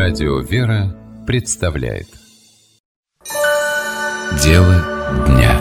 Радио «Вера» представляет Дело дня.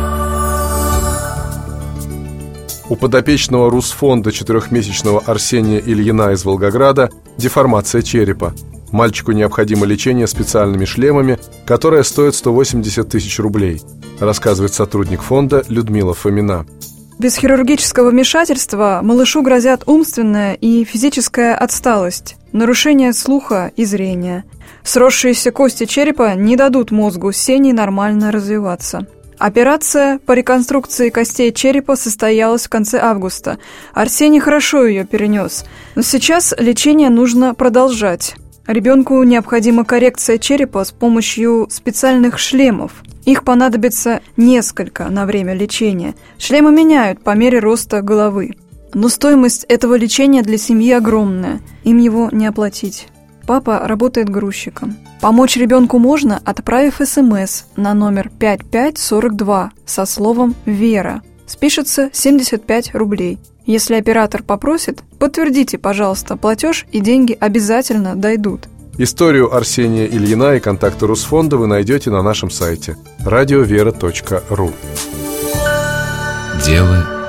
У подопечного Русфонда 4-месячного Арсения Ильина из Волгограда деформация черепа. Мальчику необходимо лечение специальными шлемами, которое стоит 180 тысяч рублей, рассказывает сотрудник фонда Людмила Фомина. Без хирургического вмешательства малышу грозят умственная и физическая отсталость, нарушение слуха и зрения. Сросшиеся кости черепа не дадут мозгу сени нормально развиваться. Операция по реконструкции костей черепа состоялась в конце августа. Арсений хорошо ее перенес, но сейчас лечение нужно продолжать. Ребенку необходима коррекция черепа с помощью специальных шлемов. Их понадобится несколько на время лечения. Шлемы меняют по мере роста головы. Но стоимость этого лечения для семьи огромная. Им его не оплатить. Папа работает грузчиком. Помочь ребенку можно, отправив СМС на номер 5542 со словом «Вера». Спишется 75 рублей. Если оператор попросит, подтвердите, пожалуйста, платеж, и деньги обязательно дойдут. Историю Арсения Ильина и контакты Русфонда вы найдете на нашем сайте radiovera.ru. Дело